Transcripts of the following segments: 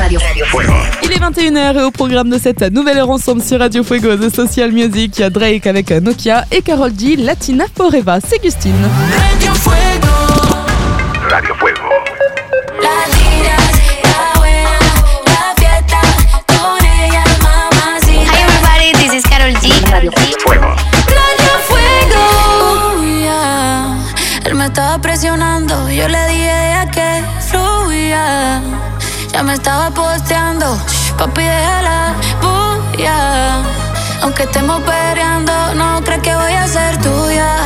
Radio Fuego. Il est 21h et au programme de cette nouvelle heure ensemble sur Radio Fuego The Social Music, il y a Drake avec Nokia et Karol G, Latina Forever. C'est Gustine. Radio Fuego. Radio Fuego. Radio Fuego. Radio Fuego. Él me estaba presionando, yo le dije que fluya. Ya me estaba posteando, papi déjala bulla. Aunque estemos peleando, no crees que voy a ser tuya.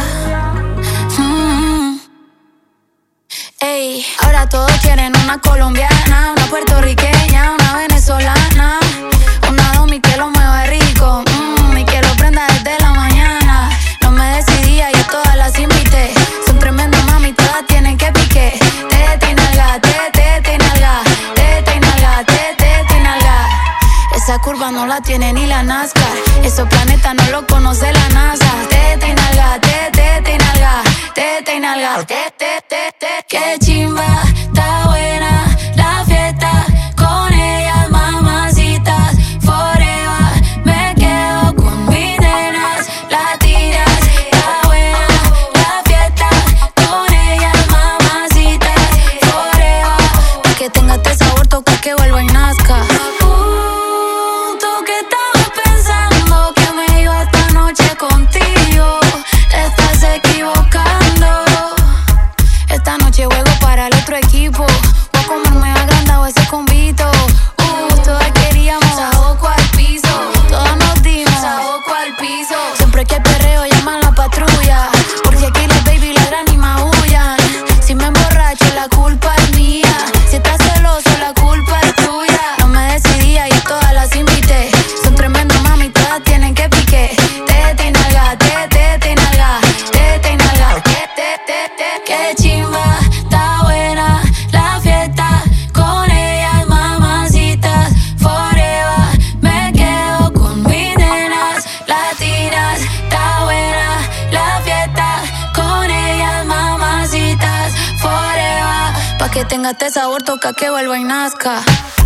Ey, ahora todos quieren una colombiana, una puertorriqueña, una venezolana, una domi que lo mueva rico. Y que lo prenda desde la mañana. No me decidía, yo todas las invité. Son tremendas mami, todas tienen que pique. Tete y nalga, tete y nalga, tete y nalga, tete y nalga. Esa curva no la tiene ni la NASCAR. Esos planetas no lo conoce la NASA. Tete y nalga, tete y nalga, tete y nalga, tete, tete. Qué chimba, está buena la fiesta. Con ellas mamacitas forever. Me quedo con mis nenas latinas. Está buena la fiesta. Con ellas mamacitas forever. Pa' que tenga este sabor, toca que vuelva y nazca. ¿Tú qué estabas pensando? Que me iba esta noche contigo. Te estás equivocando. Esta noche juego para el otro equipo. Voy a comerme agrandado ese convito. Todas queríamos saboco al piso. Todas nos dimos saboco al piso. Siempre que perreo llaman la patrulla. Porque aquí las baby ladran y maullan. Si me emborracho la culpa es mía. Si estás celoso la culpa es tuya. No me decidía y todas las invité. Son tremendas mami, todas tienen que pique. Tete y nalga, tete y nalga, tete y nalga, tete. Qué chimba, está buena la fiesta. Con ellas mamacitas forever. Me quedo con mis nenas latinas. Está buena la fiesta. Con ellas mamacitas forever. Pa' que tenga este sabor, toca que vuelva y nazca.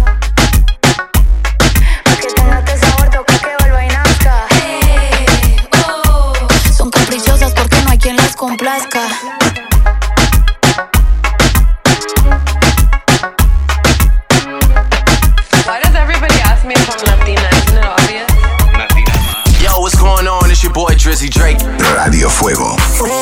Pa' que tenga este sabor, toca que vuelva y nazca. Son caprichosas porque no hay quien las complazca. Why does everybody ask me if I'm Latina? Isn't it obvious? Yo, what's going on? It's your boy Drizzy Drake. Radio Fuego.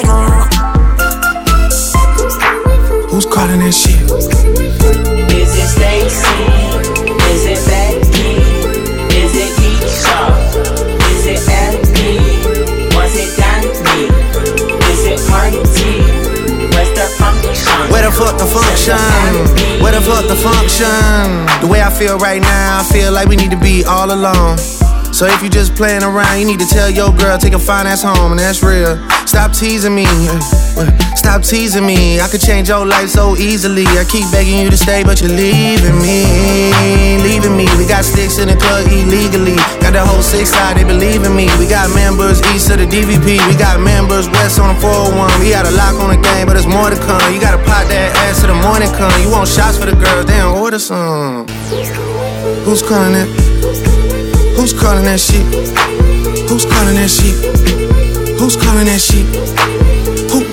Who's calling that shit? Is it Stacy? Is it Becky? Is it Keisha? Is it Abby? Was it Danny? Is it Party? Where's the function? Where the fuck the function? Where the fuck the function? The way I feel right now, I feel like we need to be all alone. So if you just playing around, you need to tell your girl, take a fine ass home, and that's real. Stop teasing me, stop teasing me. I could change your life so easily. I keep begging you to stay, but you're leaving me, leaving me. We got sticks in the club illegally. Got the whole 6 side, they believe in me. We got members east of the DVP. We got members west on the 401. We got a lock on the game, but there's more to come. You gotta pop that ass till the morning come. You want shots for the girls, damn, order some. Who's calling that? Who's calling that shit? Who's calling that shit? Who's calling that shit? Who?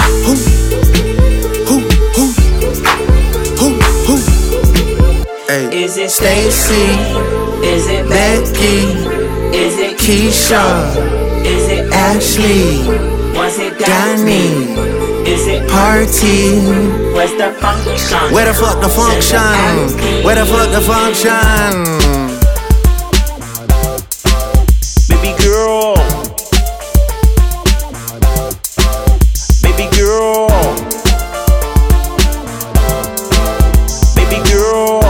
Hey. Is it Stacy? Is it Becky? Is it Keisha? Is it Ashley? Was it Danny? Is it Party? Where's the function? Where the fuck the function? Where the fuck the function? Baby girl. Baby girl. Baby girl.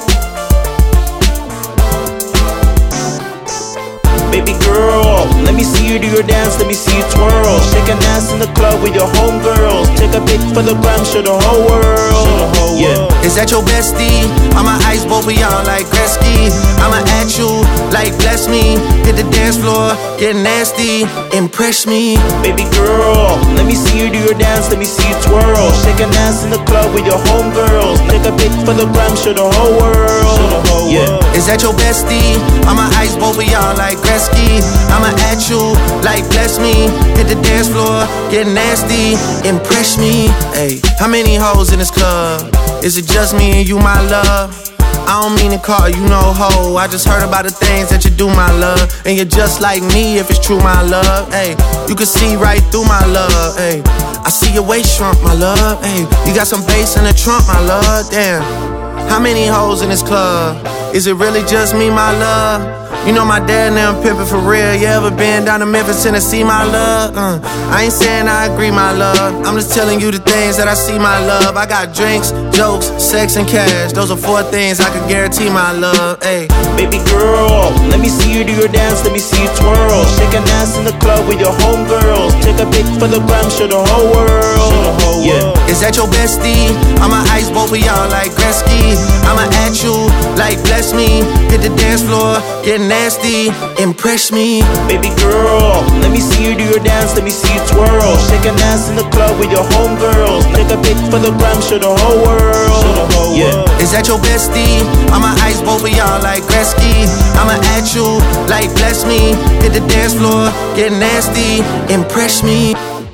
Baby girl, let me see you do your dance, let me see you twirl. Shake an ass in the club with your homegirls. Take a pic for the gram, show the whole world. Yeah. Is that your bestie? I'ma ice both of y'all like Gretzky. I'ma at you like bless me. Hit the dance floor, get nasty, impress me. Baby girl, let me see you do your dance, let me see you twirl. Shake an ass in the club with your homegirls. Take a pic for the gram, show the whole world. Yeah. Is that your bestie? I'ma ice both of y'all like Gretzky. I'ma at you like bless me. Hit the dance floor, get nasty, impress me. Hey, how many hoes in this club? Is it just me and you, my love? I don't mean to call you no hoe. I just heard about the things that you do, my love. And you're just like me if it's true, my love. Hey, you can see right through my love. Hey, I see your waist shrunk, my love. Hey, you got some bass in the trunk, my love. Damn, how many hoes in this club? Is it really just me, my love? You know my dad now pimpin' for real. You ever been down to Memphis, Tennessee, my love? I ain't saying I agree, my love. I'm just telling you the things that I see, my love. I got drinks, jokes, sex, and cash. Those are 4 things I can guarantee, my love. Ay. Baby girl, let me see you do your dance, let me see you twirl. Shake an ass in the club with your homegirls. Take a pic for the gram, show the whole world. Yeah. Is that your bestie? I'ma ice both of y'all like Gretzky. I'ma at you like bless me. Hit the dance floor, get nasty, impress me. Baby girl, let me see you do your dance, let me see you twirl. Shake an ass in the club with your homegirls. Take a pic for the gram, show the whole world. Yeah. Is that your bestie? I'ma ice both of y'all like Gretzky. I'ma at you like bless me. Hit the dance floor, get nasty, impress me.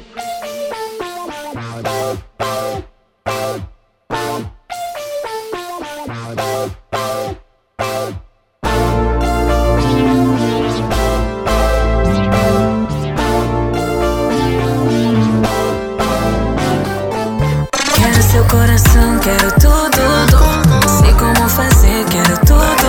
Quero tudo, sei como fazer, quero tudo.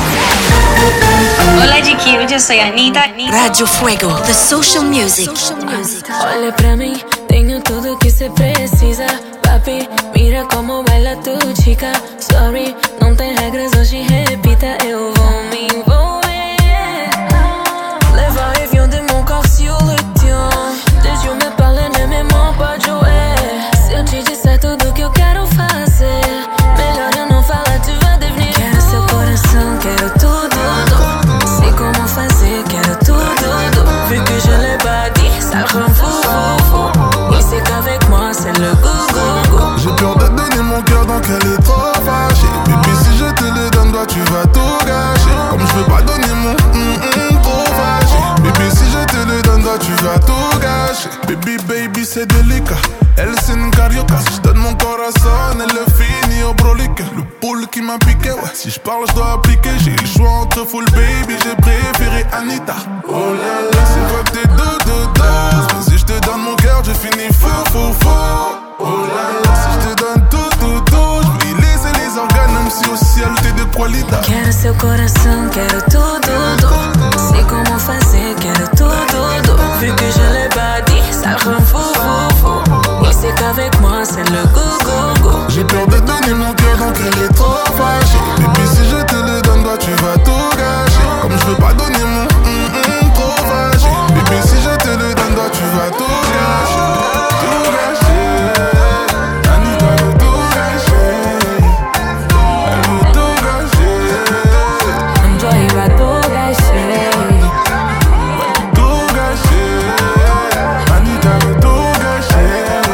Hola chiquillos, yo soy Anita. Radio Fuego, the social music. Olha pra mim, tenho tudo que cê precisa. Papi, mira como baila tu chica. Sorry, não tem regras, hoje repita, eu vou me envolver. Les va-et-vient de mon corps sur le tien. Tes yeux me parlent, ne me mens pas, Joey. Se eu te disser tudo que eu quero fazer, melhor eu não falar, tu vai devenir. Quero seu coração, quero tudo. Sei como fazer, quero tudo. Vu que je l'ai pas dit, ça rend fou. Il sait qu'avec moi c'est le go. J'ai peur de donner mon cœur donc elle est trop fâchée. Bébé si je te le donne toi tu vas tout gâcher. Comme je veux pas donner mon trop fâché. Bébé si je te le donne toi tu vas tout gâcher. Baby c'est délicat. Elle c'est une carioca. Si je donne mon corazon elle le finit au brolique. Le poule qui m'a piqué ouais. Si je parle je dois appliquer. J'ai le choix entre full baby. J'ai préféré Anita. Oh là là c'est vrai que t'es deux. Mais si je te donne mon cœur je finis fou. Oh là là si je te donne tout. Je vais laisser les organes même si au ciel t'es de qualité. Quero seu coração, quero tudo. Sei como fazer, quero tudo. Vu que je l'ai pas dit, ça rend fou. Il sait qu'avec moi c'est le go. J'ai peur de donner mon cœur donc elle est trop fâchée. Bébé si je te le donne toi tu vas tout gâcher. Comme je veux pas donner mon trop fâché. Bébé si je te le donne toi tu vas tout gâcher. Tout gâcher. Anita veut tout gâcher. Elle veut tout gâcher. Toi il va tout gâcher. Tout gâcher. Anita veut tout gâcher.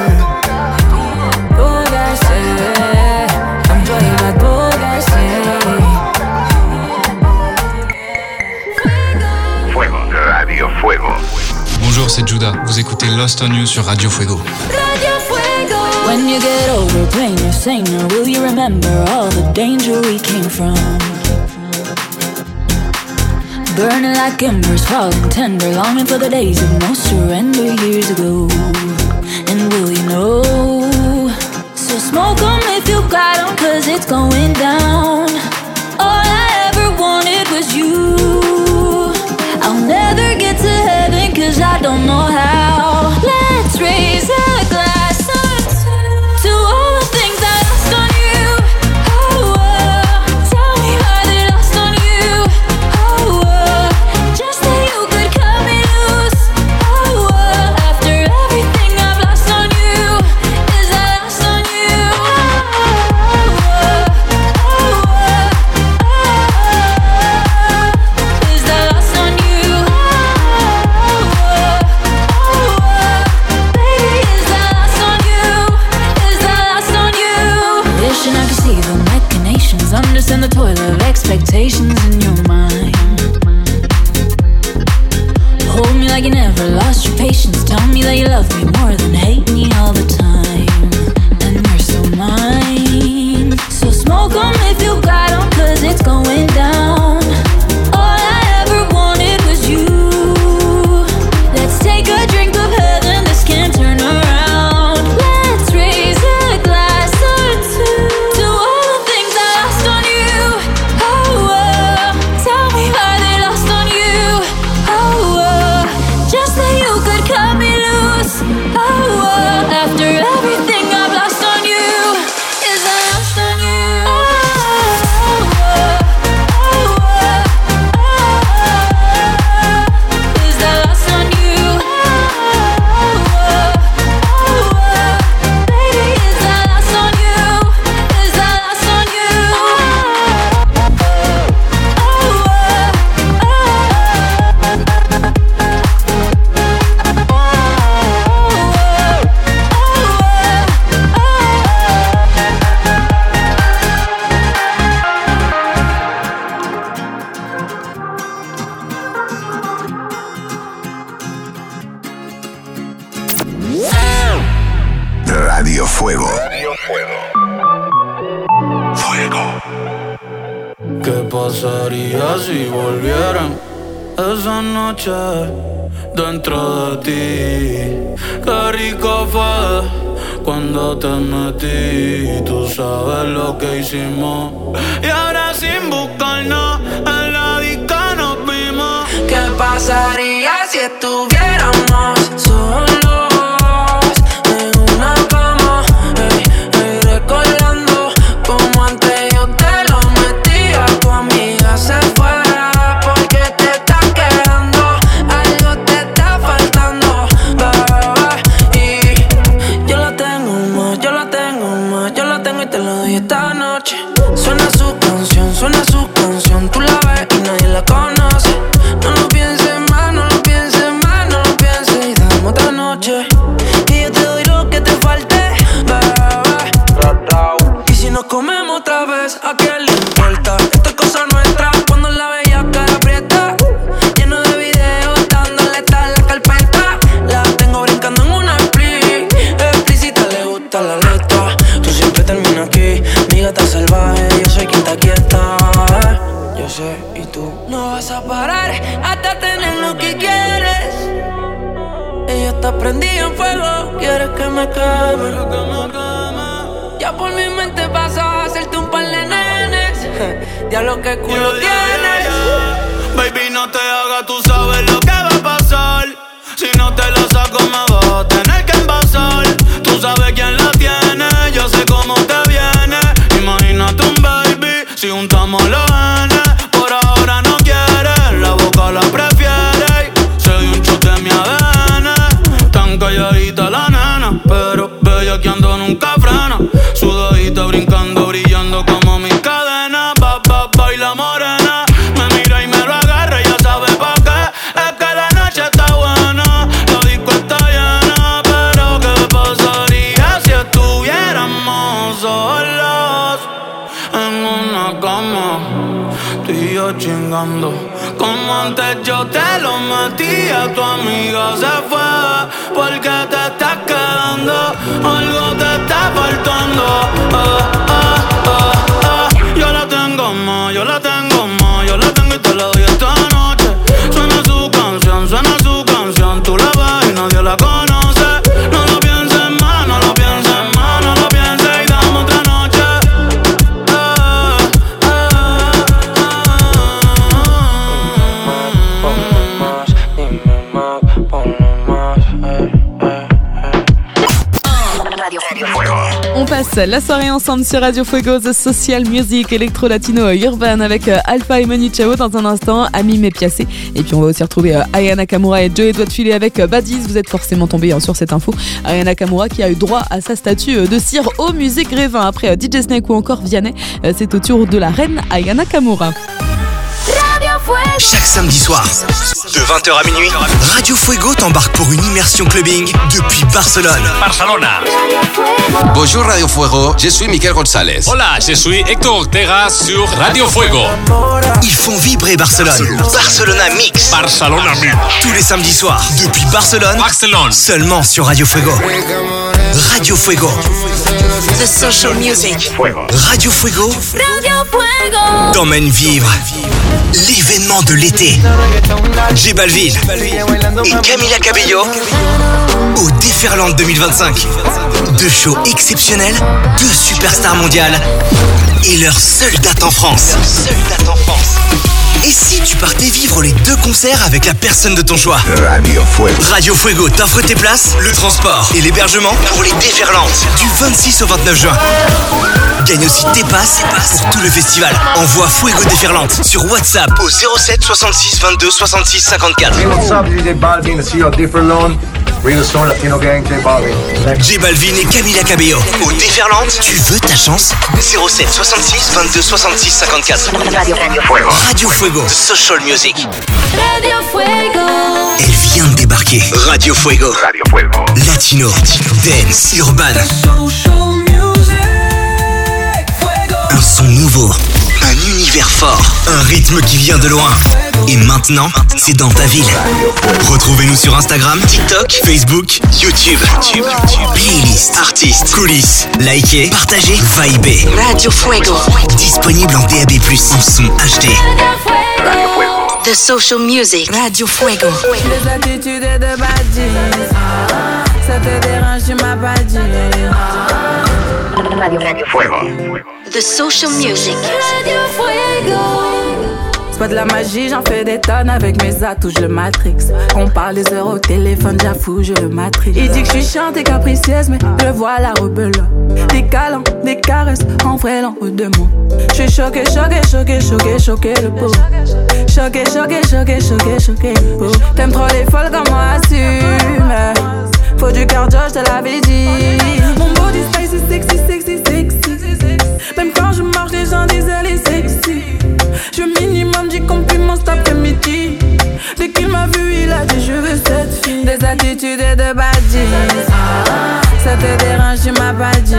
Tout gâcher. Toi il va tout gâcher. Fuego, Radio Fuego. Bonjour, c'est Judah. Vous écoutez Lost on You sur Radio Fuego. Radio Fuego. When you get over playing your singer, will you remember all the danger we came from? Burning like embers, falling tender, longing for the days of no surrender years ago. And will you know? So smoke 'em if you got 'em, 'cause it's going down. All I ever wanted was you. I'll never get to heaven 'cause I don't know how. Let's raise a glass to all the things I lost on you. Oh, tell me how they lost on you. Oh, just that you could cut me loose. Oh, after everything I've lost on you, is I lost on you. Oh, machinations. Understand the toil of expectations in your mind. Hold me like you never lost your patience. Tell me that you love me more than hate me all the time. And you're so mine. So smoke 'em if you got 'em, 'cause it's going down. All I ever wanted was you. Let's take a drink of heaven, this can't turn around. Let's raise a glass or two to all the things I lost on you. Oh, tell me why they lost on you. Oh, just that you could cut me loose. Oh, after everything I've lost on you, is I lost on you. Is I lost on you? Baby, is I lost on you? Is I lost on you? Radio Fuego. Fuego. ¿Qué pasaría si volvieran esa noche dentro de ti? Qué rico fue cuando te metí. Tú sabes lo que hicimos. Y ahora sin buscarnos en la disco nos vimos. ¿Qué pasaría si estuviéramos solos? Prendí en fuego, quieres que me queme. Ya por mi mente pasó a hacerte un par de nenes. Ya lo que culo tienes. Baby, no te hagas, tú sabes lo que va a pasar. Si no te la saco me vas a tener que envasar. Tú sabes quién la tiene, yo sé cómo te viene. Imagínate un baby, si juntamos los genes. Por ahora no quieres, la boca la prefiere. Se dio un chute en mi ADN. Tan calladita la nena, pero bellaqueando nunca frena. Sudadita brincando, brillando como mis cadenas. Baila morena, me mira y me lo agarra. Ya sabe pa' qué, es que la noche está buena. La disco está llena, pero ¿qué pasaría si estuviéramos solos en una cama? Tú y yo chingando, como antes yo te lo metía. Tu amiga se fue porque te estás quedando, algo te está faltando. Yo la tengo más, yo la tengo más, yo la tengo y te la doy esta noche. Suena su canción, tú la ves y nadie la conoce. No lo pienses más, no lo pienses más, no lo pienses y dame otra noche. On passe la soirée ensemble sur Radio Fuego, The Social Music, Electro Latino Urban avec Alpha et Manu Chao dans un instant, Ami Mépiacé. Et puis on va aussi retrouver Aya Nakamura et Joey Doit Filer avec Baddies. Vous êtes forcément tombés sur cette info. Aya Nakamura qui a eu droit à sa statue de cire au musée Grévin après DJ Snake ou encore Vianney. C'est au tour de la reine Aya Nakamura. Radio Chaque samedi soir, de 20h à minuit, Radio Fuego t'embarque pour une immersion clubbing depuis Barcelone. Bonjour Radio Fuego, je suis Michael González. Hola, je suis Héctor Ortega sur Radio Fuego. Ils font vibrer Barcelone. Barcelona Mix. Barcelona Mix. Tous les samedis soirs, depuis Barcelone. Seulement sur Radio Fuego. Radio Fuego. The social music. Radio Fuego. T'emmène vivre l'événement de l'été. J Balvin et Camila Cabello au Déferland 2025. Deux shows exceptionnels, deux superstars mondiales et leur seule date en France. Et si tu partais vivre les deux concerts avec la personne de ton choix? Radio Fuego t'offre tes places, le transport et l'hébergement pour les Déferlantes du 26 au 29 juin. Gagne aussi tes passes pour tout le festival. Envoie Fuego Déferlante sur WhatsApp au 07 66 22 66 54. J Balvin et Camila Cabello au Déferlante. Tu veux ta chance? 07 66 22 66 54. Radio Fuego, the social music. Radio Fuego. Elle vient de débarquer. Radio Fuego. Latino, dance, urban. Un son nouveau, un univers fort, un rythme qui vient de loin. Et maintenant, c'est dans ta ville. Retrouvez-nous sur Instagram, TikTok, Facebook, YouTube. Playlist, artistes, coulisses, likez, partagez, vibez. Radio Fuego. Disponible en DAB+, en son HD. The social music. Radio Fuego. Les attitudes de badis, ça te dérange, tu m'as pas dit. Radio Fuego. The social music. Radio Fuego. C'est pas de la magie, j'en fais des tonnes avec mes atouts, je le matrix. On parle des heures au téléphone, j'avoue, je le matrix. Il dit que je suis chiante et capricieuse, mais je vois la rebelle. Des câlins, des caresses, en vrai l'en haut de moi. Je suis choqué le pot. Choqué le pot. T'aimes trop les folles comme moi, assume. Faut du cardio, je te l'avais dit. Mon body spicy, sexy. Même quand je marche, les gens disent elle est sexy. Je minimum 10 compliments cet après-midi. Dès qu'il m'a vu, il a dit je veux cette fille. Des attitudes et de badis, ça te dérange, tu m'as pas dit.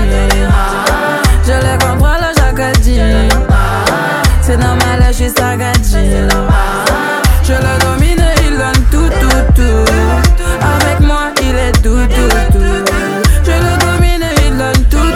Je les contrôle chaque dit. C'est normal, je suis sagadi. Je le domine, il donne tout. Avec moi, il est tout. Je le domine, il donne tout.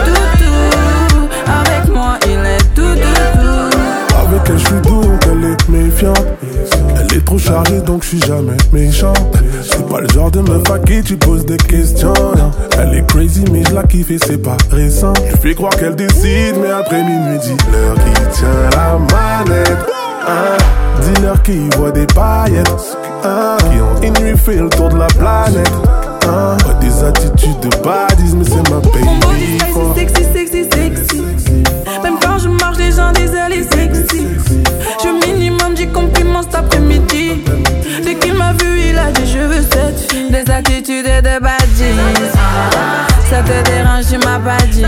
Avec moi, il est tout. Avec elle, je suis doux, donc elle est méfiante. Elle est trop chargée, donc je suis jamais méchant. C'est pas le genre de meuf à qui tu poses des questions. Elle est crazy, mais je la kiffe et c'est pas récent. Je fais croire qu'elle décide, mais après minuit, dis-leur qui tient la manette. Dis-leur qui voit des paillettes. Qui ont une nuit fait le tour de la planète. Des attitudes de badis, mais c'est ma baby. Mon body spicy, sexy. Même quand je marche, les gens disent elle est sexy. Je minimum 10 compliments cet après-midi. Dès qu'il m'a vu, il a dit je veux cette fille. Des attitudes et de badis, ça te dérange, tu m'as pas dit.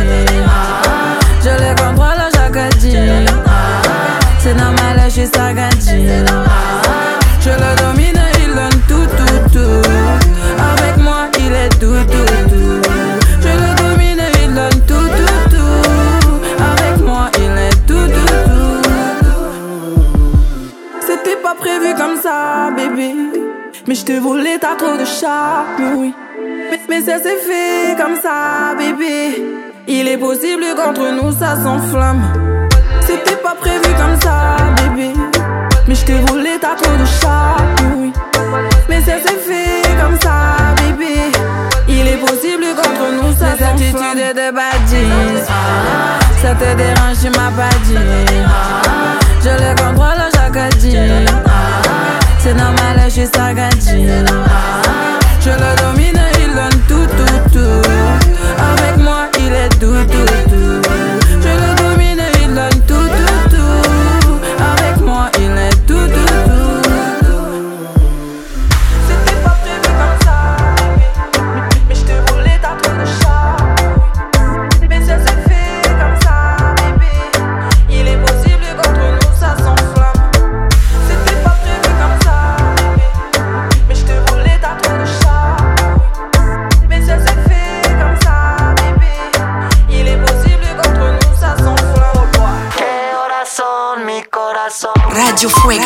Je les contrôle chaque dit. C'est normal, je suis sagadi. Je le domine, il donne tout. Avec moi, il est tout. Je le domine, il donne tout. Avec moi, il est tout. C'était pas prévu comme ça, bébé. Mais je te voulais, t'as trop de charme, oui. Mais ça s'est fait comme ça, bébé. Il est possible qu'entre nous ça s'enflamme. C'était pas prévu comme ça, bébé. Mais je te voulais, t'as trop de charme, oui. Mais ça s'est fait comme ça, bébé. Il est possible qu'entre nous ça s'enflamme. Des attitudes de badis, ça te dérange, tu m'as pas dit. Je les contrôle chaque dit. C'est normal, je suis sagadi. Je le domine, il donne tout. Avec moi, il est tout. Je le domine, il donne tout. Avec moi, il est tout. C'était pas prévu comme ça, mais je te voulais, t'as trop de charme. Mais ça s'est fait comme ça, bébé. Il est possible qu'entre nous ça s'enflamme. C'était pas Radio Fuego.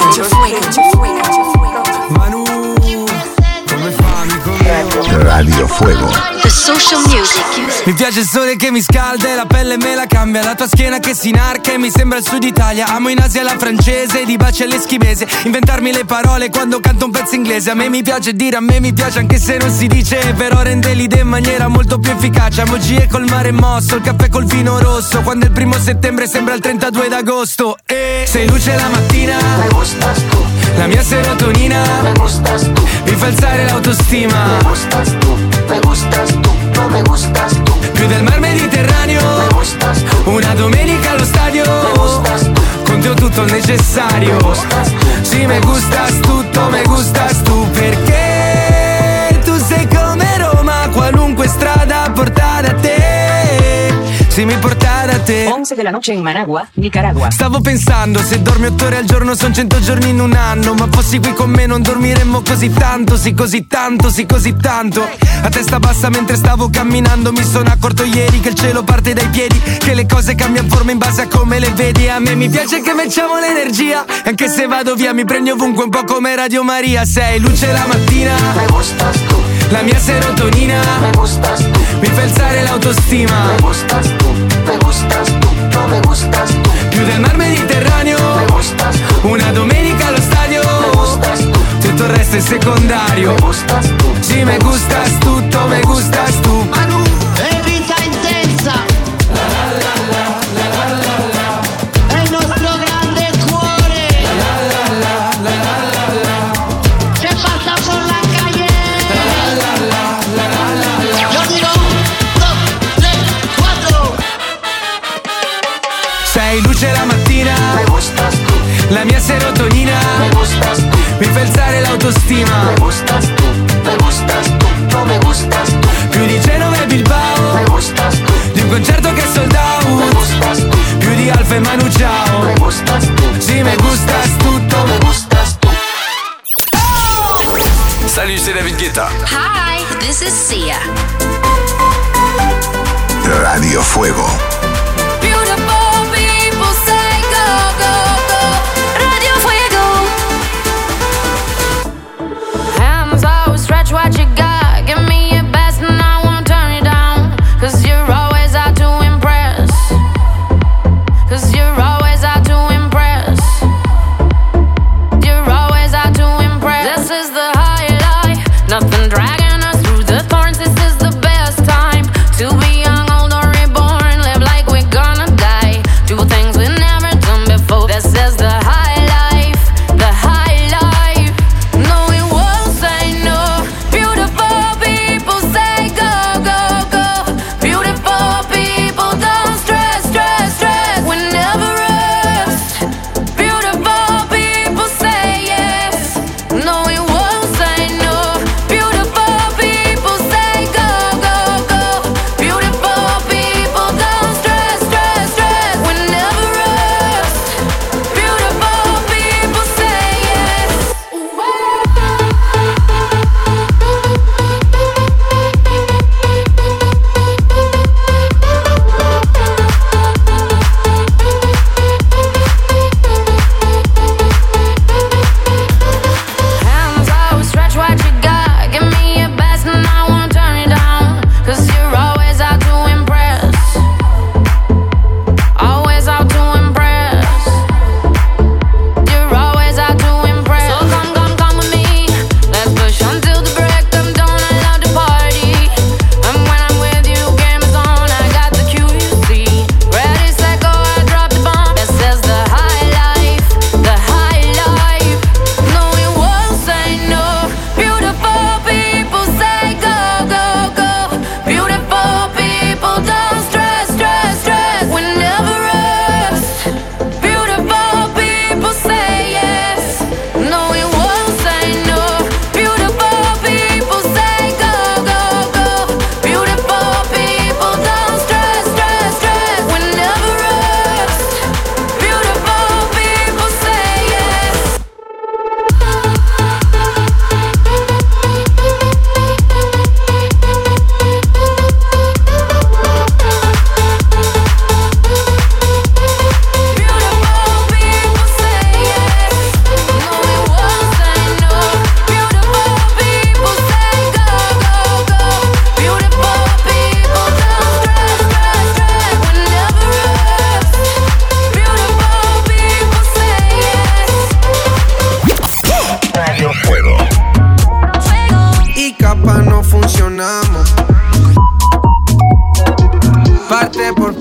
Manu, come fa amico mio? Radio Fuego. The Social Music. Mi piace il sole che mi scalda e la pelle me la cambia. La tua schiena che si inarca e mi sembra il sud Italia. Amo in Asia la francese, di baci all'eschimese. Inventarmi le parole quando canto un pezzo inglese. A me mi piace dire, a me mi piace anche se non si dice. Però rende l'idea in maniera molto più efficace. Amo G col mare mosso, il caffè col vino rosso. Quando è il 1 settembre sembra il 32 d'agosto. E sei luce la mattina, me gustas tú. La mia serotonina, me gustas tú. Mi fa alzare l'autostima, me gustas tú, me gustas tú, no me gustas tú. Più del mar Mediterraneo, me gustas tú. Una domenica allo stadio, me gustas tú. Con te ho tutto il necessario, me gustas tú. Sì, me gustas tutto, me gustas tu. Perché tu sei come Roma, qualunque strada porta da te. Sì, mi porta da te. 11 della noche in Managua, Nicaragua. Stavo pensando, se dormi 8 ore al giorno son 100 giorni in un anno. Ma fossi qui con me non dormiremmo così tanto. Sì, così tanto, sì, così tanto. A testa bassa mentre stavo camminando. Mi sono accorto ieri che il cielo parte dai piedi, che le cose cambiano forma in base a come le vedi. A me mi piace che facciamo l'energia. Anche se vado via mi prendi ovunque, un po' come Radio Maria. Sei luce la mattina, me gustas tú. La mia serotonina, me gustas tú. Mi fa alzare l'autostima, me gustas tú, me gustas tú, no me gustas tú. Più del mar Mediterraneo, me gustas tú. Una domenica allo stadio, me gustas tú. Tutto il resto è secondario, me gustas tú. Sì, me gustas tutto, me gustas tu. Manu, è vita intensa. È il nostro grande cuore. Che passa por la calle. Yo digo 1, 2, 3, 4. Sei luce la mattina, me gustas tú. La mia serotonina, me gustas tú. Mi fa alzare l'autostima, me gustas tú, no me gustas tú. Più di Genova e Bilbao, me gustas tú. Di un concerto che è sold out, me gustas tú. Più di Alfa e Manu Ciao, me gustas tú. Sì, me gustas tutto, me gustas tú. Salut, c'est David Guetta. Hi, this is Sia. Radio Fuego. Beautiful people say go, go, go. Radio Fuego. Hands out, stretch what you got. Give me your best and I won't turn it down. 'Cause you're always out to impress. 'Cause you're always out to impress. You're always out to impress. This is the highlight. Nothing dragging us through the thorns. This is the best time to be young, old or reborn. Live like we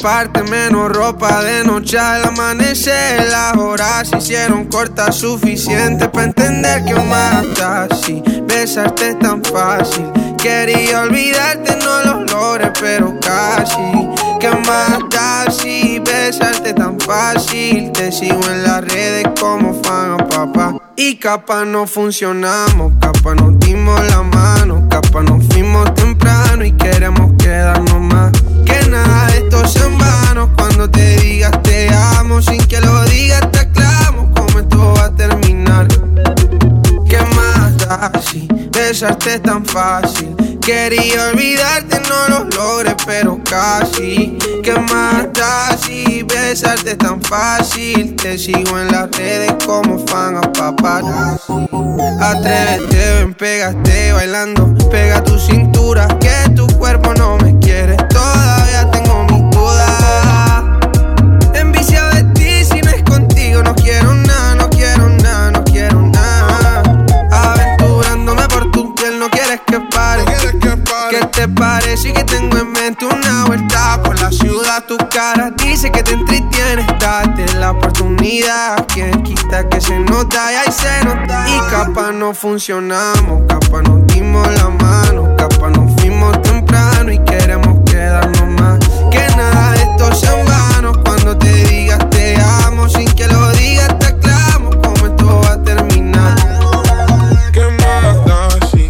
parte, menos ropa de noche al amanecer. Las horas se hicieron cortas, suficiente para entender que aún más así. Besarte es tan fácil. Quería olvidarte, no lo logré, pero casi. ¿Qué más da si besarte tan fácil? Te sigo en las redes como fan a papá. Y capaz no funcionamos, capaz nos dimos la mano, capaz nos fuimos temprano y queremos quedarnos más. Que nada de esto sea en vano. Cuando te digas te amo, sin que lo digas te aclamo cómo esto va a terminar. ¿Qué más da si besarte es tan fácil? Quería olvidarte, no lo logré, pero casi. ¿Qué más da si besarte es tan fácil? Te sigo en las redes como fan a paparazzi. Atrévete, ven, pégate bailando. Pega tu cintura, que tu cuerpo no me quiere. Todavía tengo mis dudas. Enviciado de ti, si no es contigo no quiero nada, no quiero nada, no quiero nada. Aventurándome por tu piel, no quieres que pare. ¿Qué te parece que tengo en mente una vuelta por la ciudad? Tu cara dice que te entretienes, date la oportunidad. Quien quita que se nota y ahí se nota. Y capaz no funcionamos, capaz nos dimos la mano, capaz nos fuimos temprano y queremos quedarnos más. Que nada de esto sea en vano. Cuando te digas te amo, sin que lo digas te aclamo cómo esto va a terminar. ¿Qué más da si?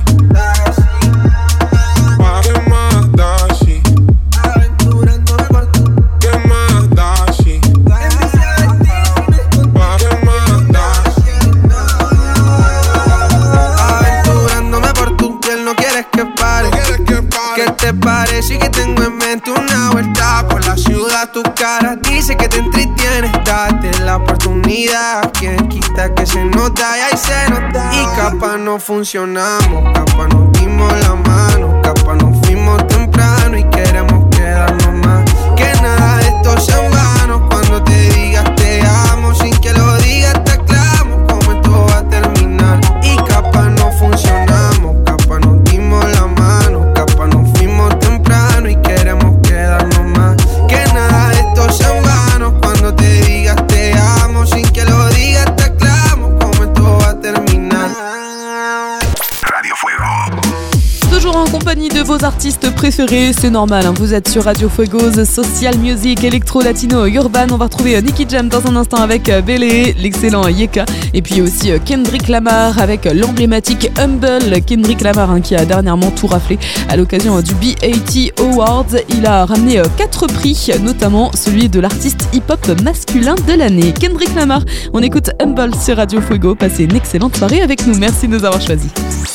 ¿Qué te parece que tengo en mente una vuelta por la ciudad? Tu cara dice que te entretienes, date la oportunidad. Quien quita que se nota y ahí se nota. Y capaz no funcionamos, capaz nos dimos la mano, capaz nos fuimos temprano y queremos quedarnos más. Que nada de esto sea en vano. Cuando te digas te amo, sin que lo digas te aclamo cómo esto va a terminar. Y capaz no funcionamos, capaz nos dimos la mano, capaz nos fuimos temprano y queremos quedarnos más. Que nada de esto sea en vano. Cuando te digas te amo, sin que lo digas te aclamo cómo esto va a terminar. Radio Fuego. Toujours en compagnie de vos artistes préférés, c'est normal, hein, vous êtes sur Radio Fuego, The Social Music, Electro, Latino, Urban. On va retrouver Nicky Jam dans un instant avec Bélé, l'excellent Yeka, et puis aussi Kendrick Lamar avec l'emblématique Humble. Kendrick Lamar, hein, qui a dernièrement tout raflé à l'occasion du BET Awards. Il a ramené 4 prix, notamment celui de l'artiste hip-hop masculin de l'année. Kendrick Lamar, on écoute Humble sur Radio Fuego. Passez une excellente soirée avec nous, merci de nous avoir choisis.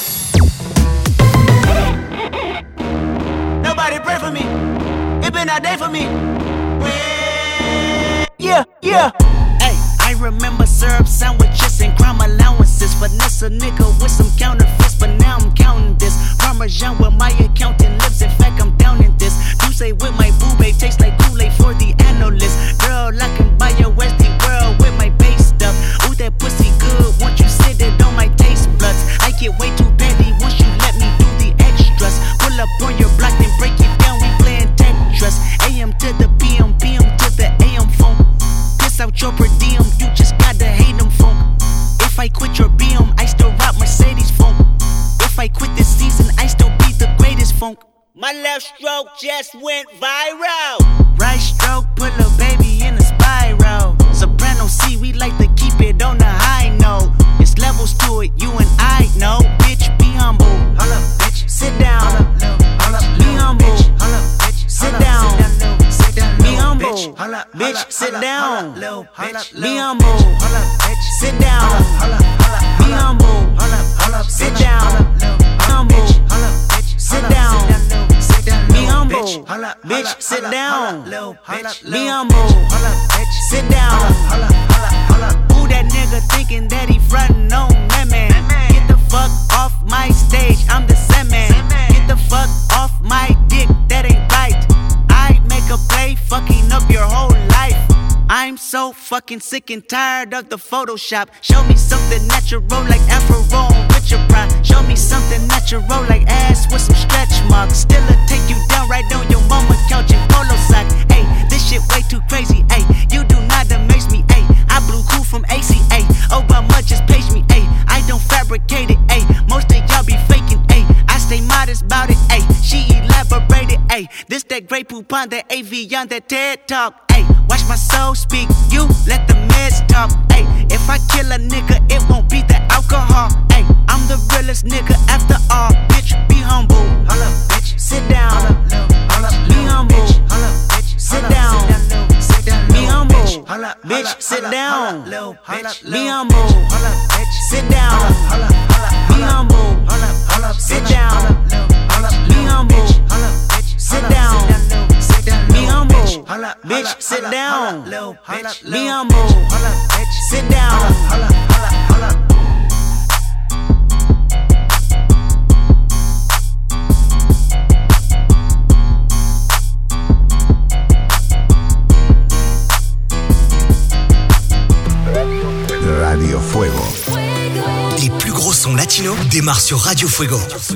Day for me. Yeah, yeah. Hey, I remember syrup sandwiches and crime allowances. Finesse a nigga with some counterfeits, but now I'm counting this. Parmesan where my accountant lives. In fact, I'm down in this. You say with my boo babe tastes like Kool-Aid for the analyst. Girl, I can buy your Westie world with my base stuff. Ooh, that pussy good. Once you sit it on my taste buds, I get way too petty once you let me do the extras. Pull up on your block and break it down. We playing Tetris. AM to the PM, PM to the AM phone. Piss out your per diem, you just gotta hate them phone. If I quit your BM, I still rock Mercedes phone. If I quit this season, I still be the greatest funk. My left stroke just went viral. Right stroke put a baby in a spiral. Soprano C, we like to keep it on the high note. It's levels to it, you and I know. Bitch, be humble. Hold up, bitch. Sit down. Hold up, be humble. Hold up, bitch. Sit down. Be humble. Bitch, sit down. Be humble. Sit down. Be humble. Sit down. Humble. Sit down. Be humble. Bitch, sit down. Be humble. Sit down. Who that nigga thinking that he frontin' on that man? Get the fuck off my stage, I'm the Sandman. Get the fuck off my dick, that ain't right. I make a play, fucking up your whole life. I'm so fucking sick and tired of the Photoshop. Show me something natural like Afro and Richard Pryor. Show me something natural like ass with some stretch marks. Still take you down right on your mama couch in polo sock. Hey, this shit way too crazy, ayy. You do not amaze me, ayy. I blew cool from ACA. Obama just page me, ayy. I don't fabricate it, ayy. Most of y'all be faking, ayy. I stay modest about it, ayy. She elaborated, ayy. This that Grey Poupon, that AV on that TED Talk, ayy. Watch my soul speak, you let the meds talk, ayy. If I kill a nigga, it won't be the alcohol, ayy. I'm the realest nigga after all, bitch, be humble. Hold up, bitch, sit down. Hold up, be humble. Hold up, bitch, sit down. Be humble, bitch, sit down. Be humble, sit down. Be humble, sit down. Be humble, sit down. Be humble, bitch, sit down. Be humble, sit down. Radio Fuego. Les plus gros sons latinos démarrent sur Radio Fuego.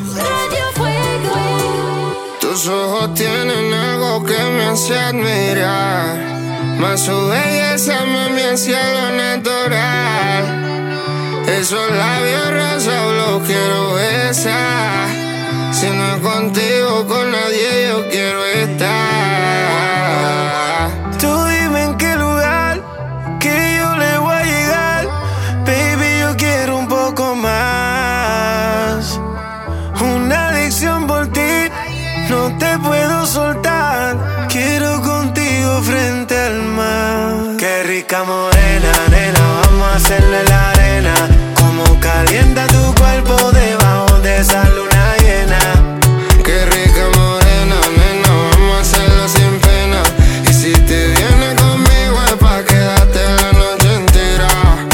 Tus ojos tienen algo que me hace admirar, más su belleza me hace lo natural. Esos labios rosados los quiero besar. Si no es contigo, con nadie yo quiero estar. Tú dime en qué lugar que yo le voy a llegar. Baby, yo quiero un poco más. Una adicción por ti, no te puedo soltar. Quiero contigo frente al mar. Qué rica morena, nena, vamos a hacerle la arena. Como calienta tu cuerpo debajo de esa luna llena. Qué rica morena, nena, vamos a hacerlo sin pena. Y si te vienes conmigo es pa' quedarte la noche entera.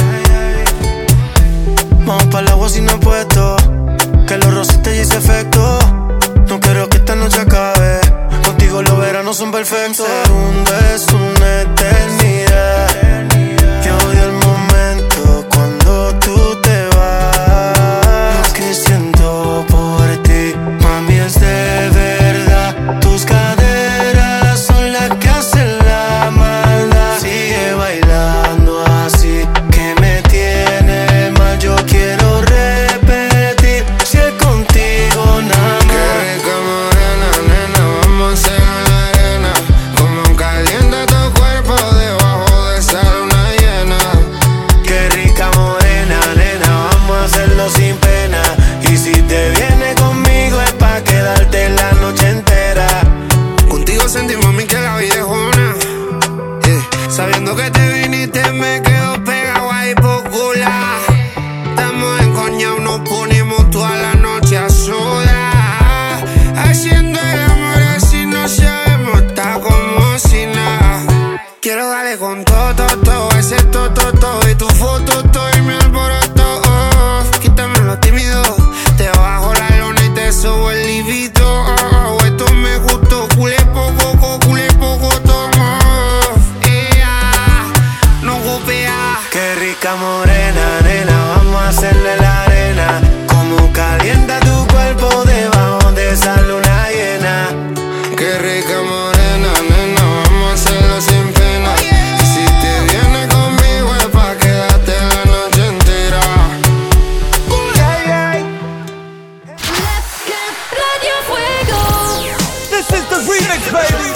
Vamos pa'l agua sin apuesto, que los rositas ya hice efecto. No quiero que esta noche acabe, contigo los veranos son perfectos. Un segundo es una eternidad. Yo odio el momento cuando tú te vas. Lo que siento por ti, mami, es de verdad. Tus caderas son las que hacen la maldad. Sigue bailando así, que me tiene mal. Yo quiero repetir, si es contigo nada más. Qué rica morena, nena, vamos a hacer la arena. Como calienta tu cuerpo debajo de esa luna llena. Qué rica morena, nena, vamos a hacerlo sin pena. Y si te vienes conmigo es pa' quedarte la noche entera. Contigo sentí, mami, que la vida es una. Sabiendo que te viniste me quedo pegado ahí por cular. Estamos encoñados, nos ponemos toda la noche a sudar. Haciendo el amor así no sabemos, está como si nada. Quiero darle con todo, ese todo y tu foto, todo y mi alboroto. Quítame lo tímido, te bajo la lona y te subo el libido. Esto me gustó, culé poco, tomo. No golpea. Qué rica morena, nena, vamos a hacerle la arena. Como calienta tu cuerpo debajo de esa luna llena. Qué rica morena, nena, vamos a hacerlo sin pena. Y si te vienes conmigo es pa' quedarte la noche entera. Radio Fuego. This is the remix, baby.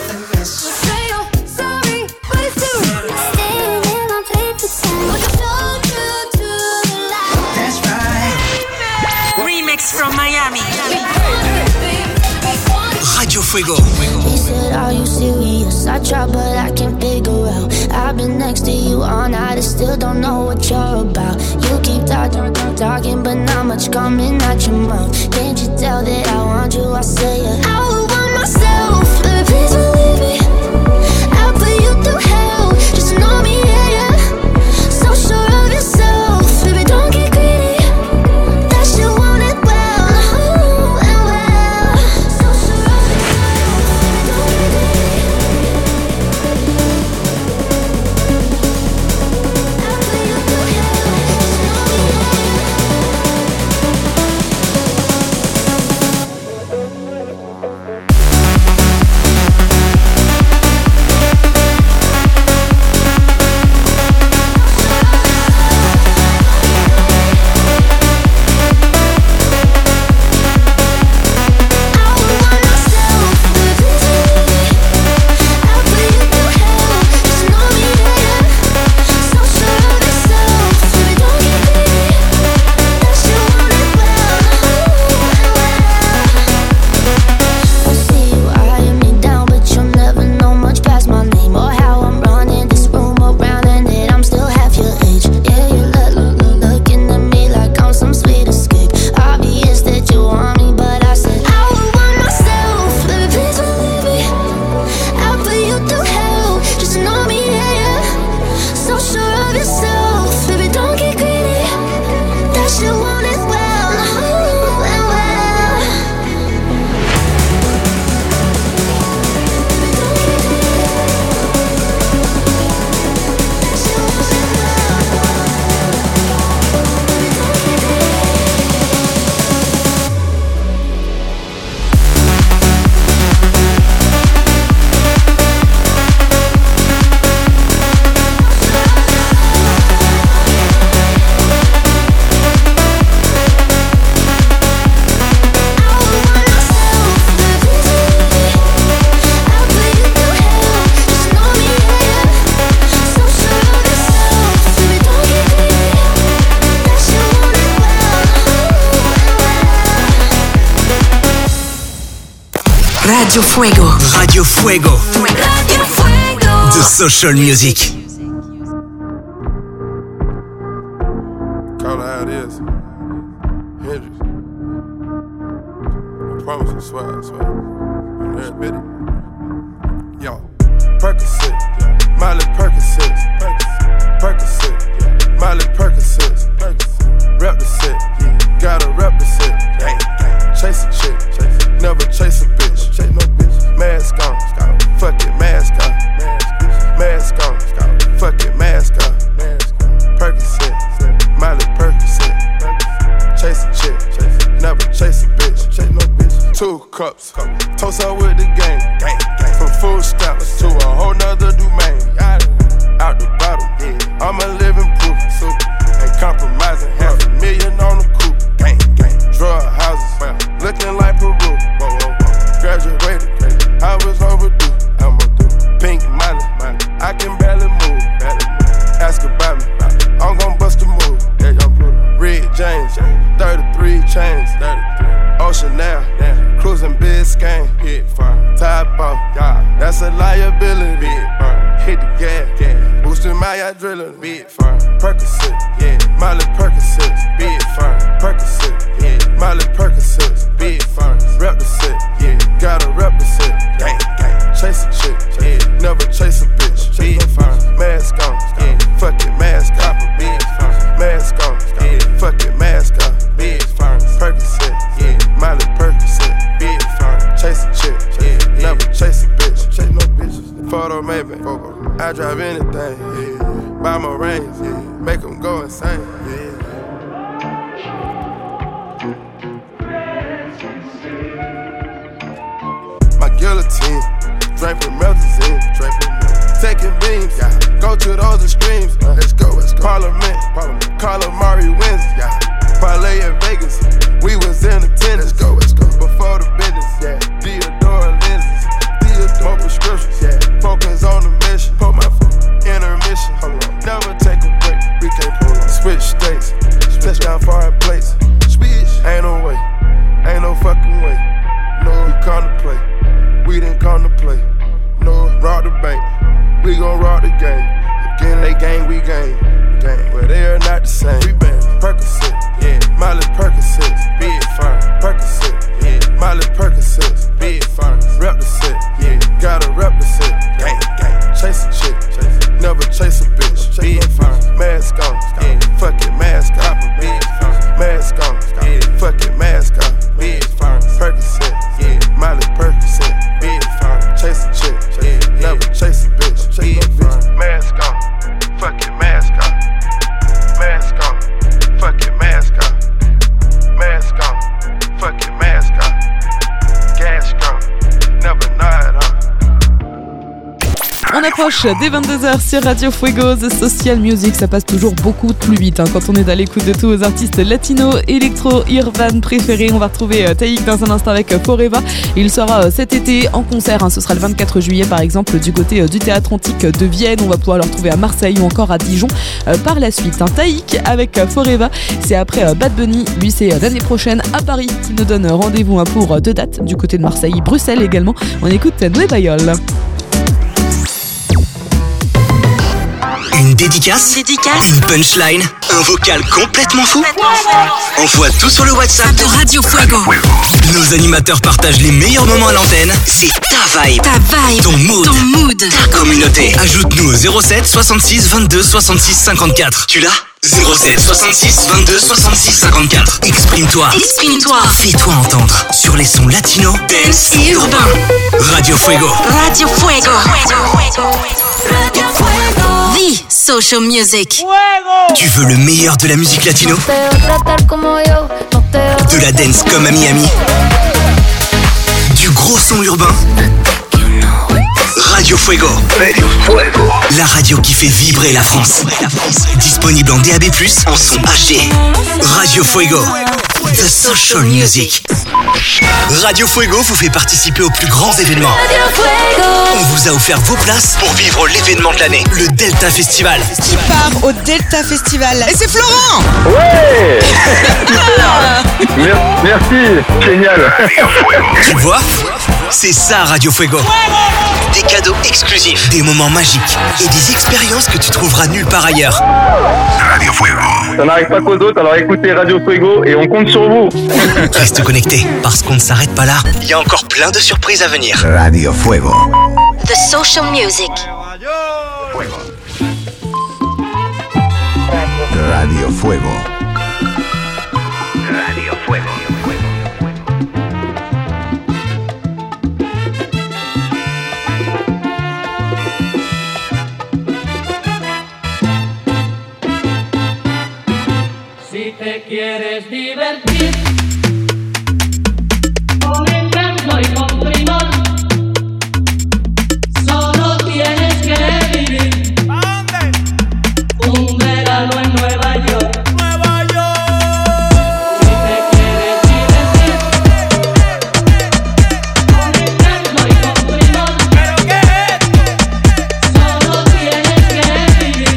Remix from Miami. Radio Fuego. He said, are you serious? I try, but I can't figure out. I've been next to you all night, I still don't know what you're about. You keep talking, but not much coming out your mouth. Can't you tell that I want you? I say it. I would want myself, baby, please believe me. I'll put you through hell, just know me, yeah. So sure of yourself, baby, don't get greedy. That you want it well, well. So sure of yourself, don't get greedy. I'll put you through hell, just know me, yeah. Radio Fuego. Radio Fuego. Radio Fuego. The Social Music. Call it how it is. Hendrix. I promise I swear. Every bit. Yo. Percocet. Miley Percocet. Percocet. Miley Percocet. Rep the set. Gotta rep the set. Chase a chick. Never chase a bitch. Mask on. Fuck it, mask on. Mask on. Fuck it, mask on. Percocet. Miley Percocet. Chase a chick. Never chase a bitch. 2 cups. Toast up with the gang. From food stamps to a whole nother domain. Out the bottle. I'm a living proof. Ain't compromising. $500,000 on the coupe. Drug houses. Looking like Peru. Graduated. I was overdue. Pink money. I can barely move. Ask about me. I'm gon' bust a move. Red James. 33 chains. Ocean now. Cruising Biscayne. Top off. That's a liability. Hit the gas. Boosting my adrenaline. Percocet. Miley Percocet. Percocet. Miley Percocet. Rep the set. Gotta rep the set. Chase a chick. Never chase a bitch. Mask on. Fuck it, mask on. Mask on. Fuck it, mask on. Percocet. Miley Percocet. Chase a chick. Never chase a bitch. Chase no bitches. Photo maybe. I drive anything. Buy my rings. Make them go insane. My guillotine. Drink from Meltazine. Taking beams. Go to those extremes. Let's go. Parliament. Calamari wins. Parlay in Vegas. We was in attendance. Let's go. Before the business. Theodore lenses. More prescriptions. Focus on the mission. Put my intermission. Never take a break. We can't pull on. Switch states. Touchdown foreign plates. Ain't no way. Ain't no fucking way. No, we come to play. We didn't come to play. No, rob the bank. We gon' rob the game. Again, they gang, we gang. But they are not the same. We bang. Percocet. Miley Percocet. Percocet. Miley Percocet. Rep the set. Gotta rep the set. Chase a chick. Never chase a bitch. Mask on. Fuck it, mask on. Mask on. Fuck it, mask on. Percocet. Miley Percocet. Chase a chick. Never chase a bitch. Mask on. Fuck it, mask on. Mask on. Fuck it, mask on. Mask on. Fuck it, mask on. Gas gone. Never nod on. On approche des 22h sur Radio Fuego, The Social Music. Ça passe toujours beaucoup plus vite quand on est à l'écoute de tous vos artistes latinos, électro, urban préférés. On va retrouver Taïk dans un instant avec Forever. Il sera cet été en concert. Ce sera le 24 juillet par exemple du côté du Théâtre Antique de Vienne. On va pouvoir le retrouver à Marseille ou encore à Dijon par la suite. Taïk avec Forever, c'est après Bad Bunny. Lui c'est l'année prochaine à Paris qui nous donne rendez-vous pour 2 dates du côté de Marseille, Bruxelles également. On écoute Nueva York. Une dédicace, une punchline, un vocal complètement fou. Envoie tout sur le WhatsApp de Radio Fuego. Nos animateurs partagent les meilleurs moments à l'antenne. C'est ta vibe, ton mood, ta communauté. Ajoute-nous au 07 66 22 66 54. Tu l'as ? 07 66 22 66 54. Exprime-toi. Fais-toi entendre sur les sons latino, dance et urbain. Radio Fuego. Radio Fuego. The Social Music. Tu veux le meilleur de la musique latino? De la dance comme à Miami? Du gros son urbain? Radio Fuego. La radio qui fait vibrer la France. Disponible en DAB+, en son HD. Radio Fuego. The Social Music. Radio Fuego vous fait participer aux plus grands événements. On vous a offert vos places pour vivre l'événement de l'année, le Delta Festival. Qui part au Delta Festival? Et c'est Florent! Ouais. Merci, génial. Tu vois, C'est ça Radio Fuego. Des cadeaux exclusifs, des moments magiques et des expériences que tu trouveras nulle part ailleurs. Radio Fuego. Ça n'arrive pas qu'aux autres, alors écoutez Radio Fuego et on compte sur vous. Reste connecté, parce qu'on ne s'arrête pas là. Il y a encore plein de surprises à venir. Radio Fuego. The Social Music. Radio Fuego. Radio Fuego. Si te quieres divertir con encanto y con primor, solo tienes que vivir un verano en Nueva York. Si te quieres divertir con encanto y con primor, solo tienes que vivir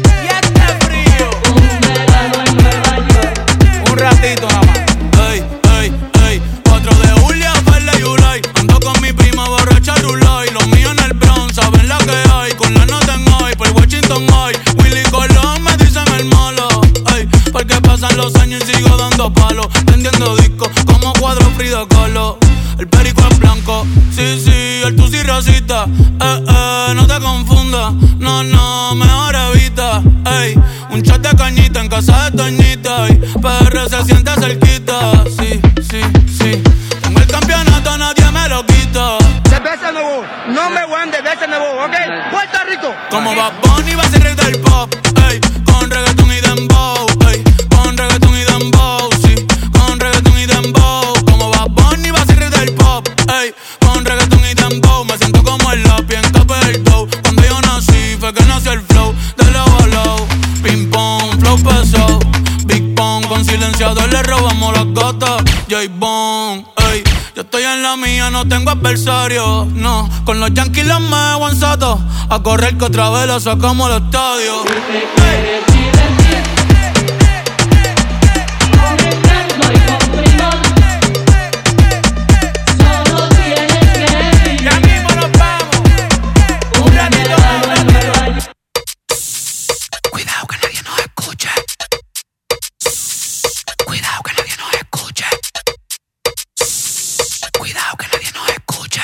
un verano en Nueva York. Un ratito nada más. Ey, ey, ey. 4 de julio, Farley y Ulay. Ando con mi prima borracha Rulay. Los míos en el Bronx, saben la que hay. Con la nota en hoy, por Washington hoy. Willy Colón me dicen el malo. Ey, porque pasan los años y sigo dando palos. Prendiendo discos como cuadro Frida Kahlo. El perico es blanco, sí, sí, el tusi racista. No te confundas, no, mejor evita. Ey, un chat de cañita en casa de Toñita. Y PR se siente cerquita, sí, sí, sí. Tengo el campeonato, nadie me lo quita. Cerveza nuevo, number one de cerveza nuevo, ¿ok? Puerto Rico. Como Bad Bunny va a ser rey del pop, ey, con reggaeton y dembow, ey, con reggaeton y dembow, sí, con reggaeton y dembow. Como Bad Bunny va a ser rey del pop, ey, con reggaeton y dembow. Me siento como el lápiz en Cape del Dow. Cuando yo nací fue que nació el flow de low a low. Ping pong, flow pesado, Big Pong, con silenciador le robamos las gotas. J-Bone, ey, yo estoy en la mía, no tengo adversario, no. Con los Yankees los me guanzato, a correr que otra vez la sacamos al estadio. Si te quieres divertir con encanto y con primor, solo tienes que vivir. Ya mismo nos vamos. Un verano en Nueva York. Cuidado que nadie nos escuche. Cuidado que nadie nos escuche. Cuidado que nadie nos escuche.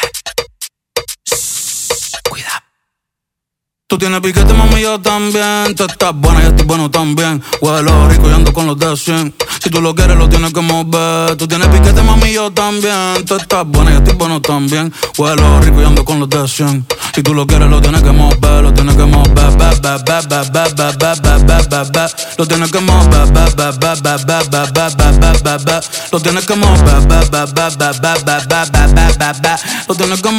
Cuidado. Tú tienes piquete, mami, yo también. Tú estás buena, yo estoy bueno también. Huelo rico y ando con los de 100. Si tú lo quieres, lo tienes que mover. Tú tienes piquete, mami, yo también. Tú estás buena, yo estoy bueno también. Huelo rico y ando con los de 100. Si tú lo quieres, lo tienes que mover. Lo tienes que mover, lo tienes que mover, lo tienes que mover, lo tienes que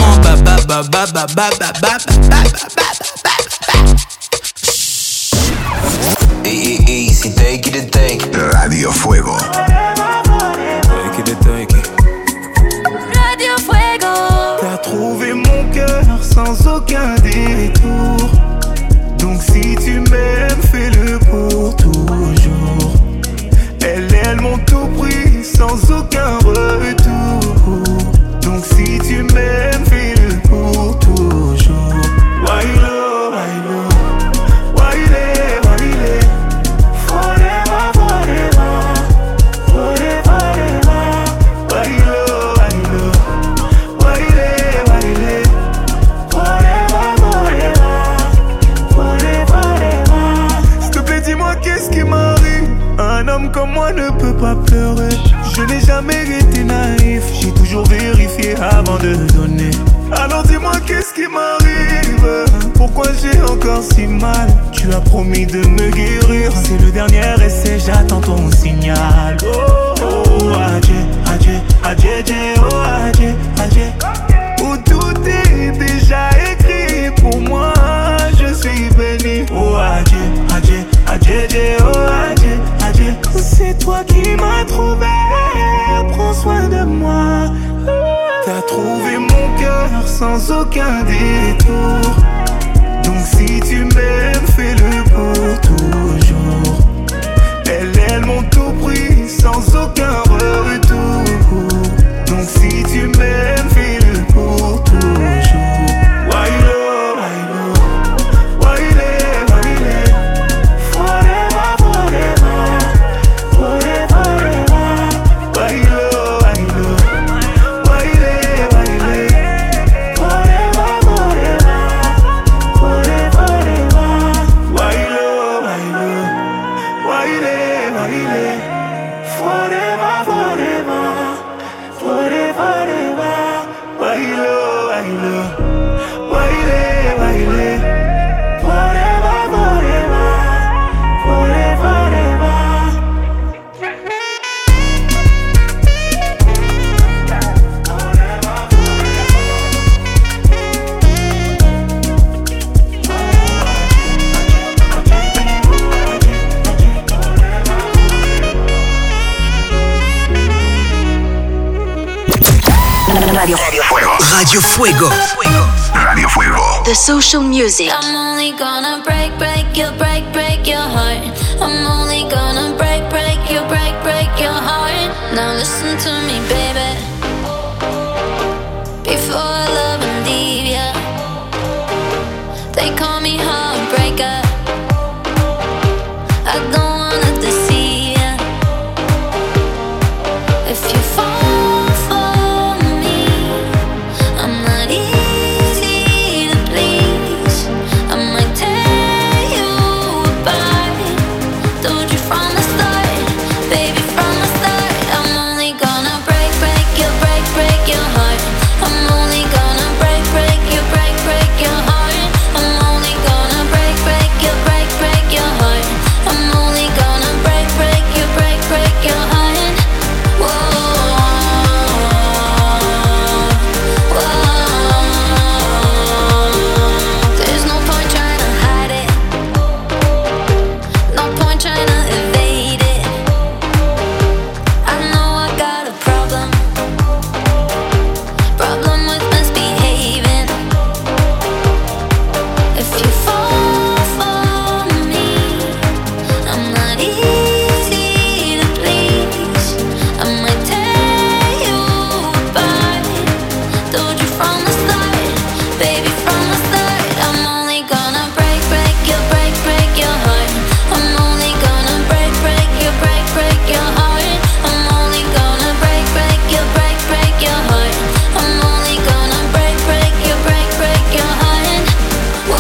Easy, take it, take it. Radio Fuego. Take it, take it. Radio Fuego. T'as trouvé mon cœur sans aucun détour. Donc si tu m'aimes, fais-le pour toujours. Elles m'ont tout pris sans aucun retour. Donc si tu m'aimes, fais-le pour toujours. Wailo, wailo, waile, waile. Forever, forever, forever, forever. Wailo, wailo, waile, waile. Forever, forever, forever, forever. S'il te plaît, dis-moi qu'est-ce qui m'arrive. Un homme comme moi ne peut pas pleurer. Je n'ai jamais été naïf. J'ai toujours vérifié avant de donner. Alors dis-moi qu'est-ce qui m'arrive. Pourquoi j'ai encore si mal. Tu as promis de me guérir. C'est le dernier essai, j'attends ton signal. Oh, oh, adieu, adieu, adieu, oh, adieu, adieu. Où tout est déjà écrit. Pour moi, je suis béni. Oh, adieu, adieu, adieu, oh, adieu, adieu. C'est toi qui m'as trouvé. Prends soin de moi. T'as trouvé mon cœur sans aucun détour. Donc si tu m'aimes, fais-le pour toujours. Elles m'ont tout sans aucun retour. Donc si tu m'aimes, fais-le pour baile. Forever, forever, forever, forever. Bailo, bailo, baile, baile. Forever, forever, forever, forever. Radio Fuego. Radio Fuego. Radio Fuego. The social music. I'm only gonna break your heart. I'm only gonna break your heart. Now listen to me, baby. Before I love and leave ya, they call me heartbreaker. I don't wanna deceive ya. If you fall for me, I'm not easy to please. I might tear you apart. Told you from the start, baby, from the start. I'm only gonna break your heart. I'm only gonna break your heart. I'm only gonna break your heart. I'm only gonna break your heart. Whoa, whoa. There's no point trying to hide it. No point trying to evade it. I know I got a problem with misbehaving. If you fall for me, I'm not easy to please. I might tear you apart. Told you from the start, baby, from the start. I'm only gonna break your heart. I'm only gonna break your heart. I'm only gonna break your heart. I'm only gonna break your heart. Whoa,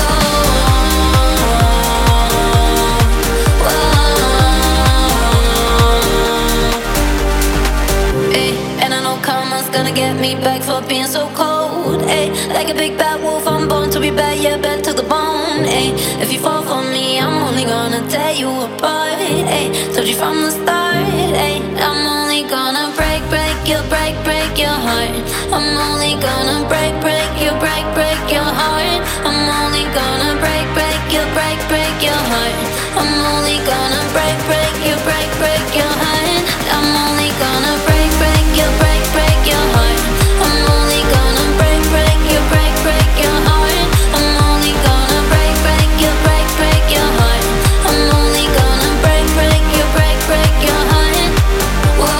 whoa. Ay, and I know karma's gonna get me back for being so cold. Ay, like a big bad wolf, I'm born to be bad, yeah, bad to the bone. Ay, if you fall for me, I'm only gonna tear you apart. Ay, told you from the start. Ay, I'm only gonna break your heart. I'm only gonna break your heart. I'm only gonna break your heart. I'm only gonna break your heart. I'm only gonna break your heart. I'm only gonna break your heart. I'm only gonna break your heart. I'm only gonna break your heart. Whoa,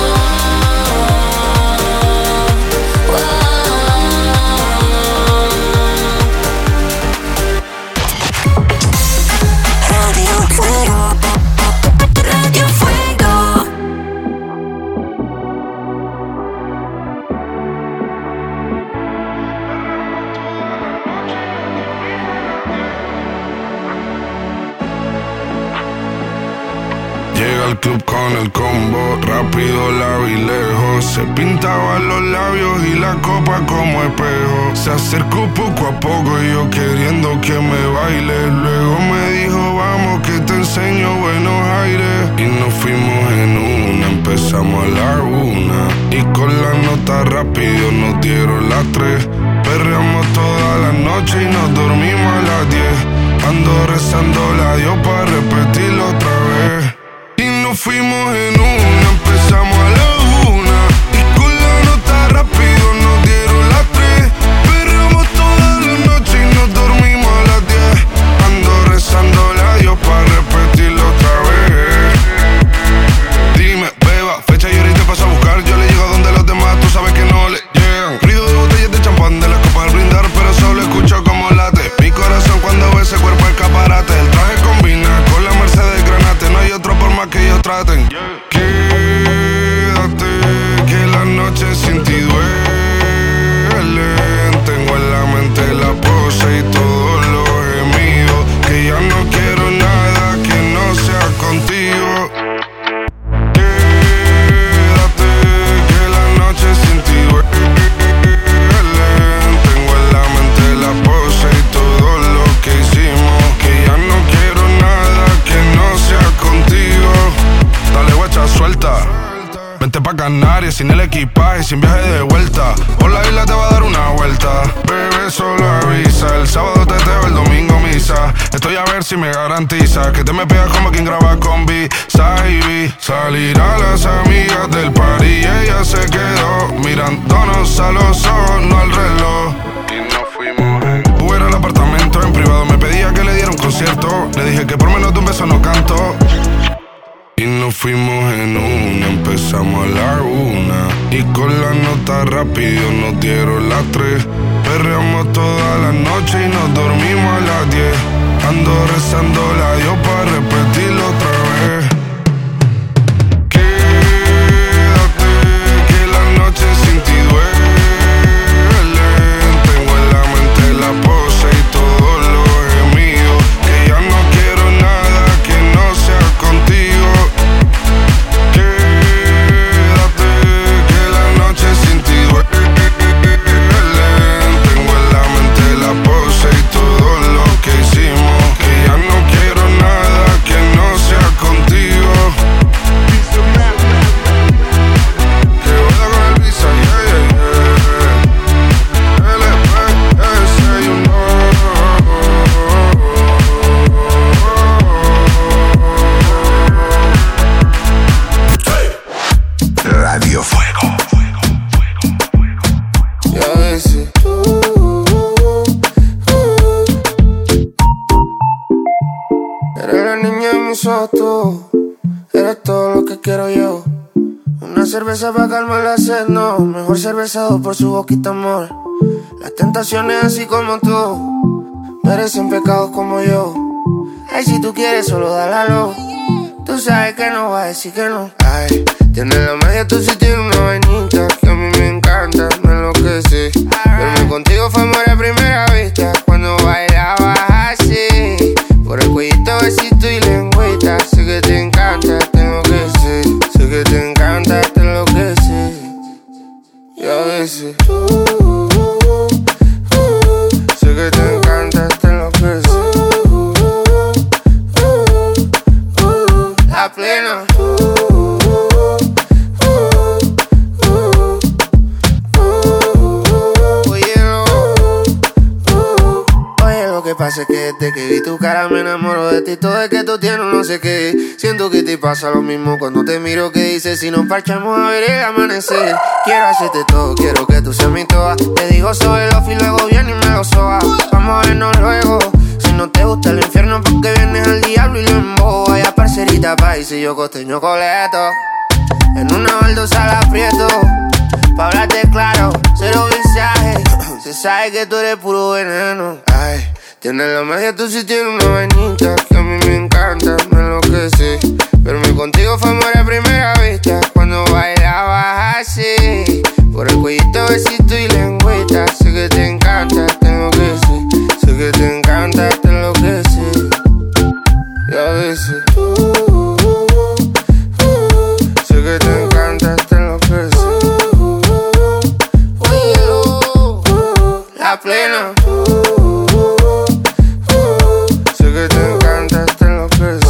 whoa. Radio Fuego. Radio Fuego. Llega al club con el combo, rápido la vi lejos. Se pintaba los labios y la copa como espejo. Se acercó poco a poco y yo queriendo que me baile. Luego me dijo, vamos que te enseño buenos aires. Y nos fuimos en una, empezamos a la 1. Y con la nota rápido nos dieron las 3. Perreamos toda la noche y nos dormimos a las 10. Ando rezando la Dios para repetirlo otra vez. Y nos fuimos en una, empezamos a la 1. Y con la nota rápido nos dieron las 3. Perreamos toda la noche y nos dormimos a las 10. Ando rezando la Dios para repetirlo otra vez. Dime, beba, fecha y ahorita paso a buscar. Yo le llego a donde los demás, tú sabes que no le llegan. Ruido de botellas de champán, de las copas al brindar, pero solo escucho como late mi corazón cuando ve ese cuerpo escaparate. El traje combina con la Mercedes Granate. No hay otro por más que ellos traten. Quédate, que la noche sin ti duele. Tengo en la mente la pose y todos los gemidos. Que ya no quiero nada que no sea contigo. pa' Canarias, sin el equipaje, sin viaje de vuelta. Por la isla te va a dar una vuelta. Bebé, solo avisa. El sábado teteo, el domingo misa. Estoy a ver si me garantiza que te me pegas como quien graba con B-Side. Salir a las amigas del party y ella se quedó mirándonos a los ojos, no al reloj. Y nos fuimos en Uber al apartamento en privado. Me pedía que le diera un concierto. Le dije que por menos de un beso no canto. Y nos fuimos en una, empezamos a la 1. Y con la nota rápido nos dieron las 3. Perreamos toda la noche y nos dormimos a las 10. Ando rezando la Dios para repetirlo otra vez. Quédate, que la noche sin ti duele. Tengo en la mente la pose y todos los gemidos. Que ya no quiero nada que no sea contigo. Radio Fuego. Eres la niña de mis ojos, tú. Eres todo lo que quiero yo. Una cerveza para calmar la sed, no. Mejor cervezado por su boquita, amor. Las tentaciones así como tú merecen pecados como yo. Ay, si tú quieres solo dálalo. Tú sabes que no va a decir que no. Ay, tienes la magia, tú sí tienes una vainita que a mí me encanta, me enloquece. Verme contigo fue amor a primera vista. Cuando bailabas así, por el cuellito, besito y lengüita. Sé que te encanta, te enloquece. Sé que te encanta, te enloquece. Y a veces sé que te encanta, te enloquece. La plena. Pasa que desde que vi tu cara me enamoro de ti. Todo es que tú tienes no sé qué. Siento que te pasa lo mismo cuando te miro. Que dices si nos parchamos a ver el amanecer. Quiero hacerte todo, quiero que tú seas mi toa. Te digo sobre los y luego viene y me lo soba. Vamos a vernos luego. Si no te gusta el infierno porque vienes al diablo y lo embobo. Vaya parcerita país y yo costeño coleto. En una baldosa la aprieto. Pa' hablarte claro, cero visaje. Se sabe que tú eres puro veneno. Ay, tienes la magia, tú sí tienes una vainita que a mí me encanta, me enloquece. Verme contigo fue amor a primera vista. Cuando bailabas así, por el cuellito, besito y lengüita. Sé que te encanta, te enloquece. Sé que te encanta, te enloquece. Y a veces sé que te encanta, te enloquece. La plena. Sé que te encanta, te enloquece.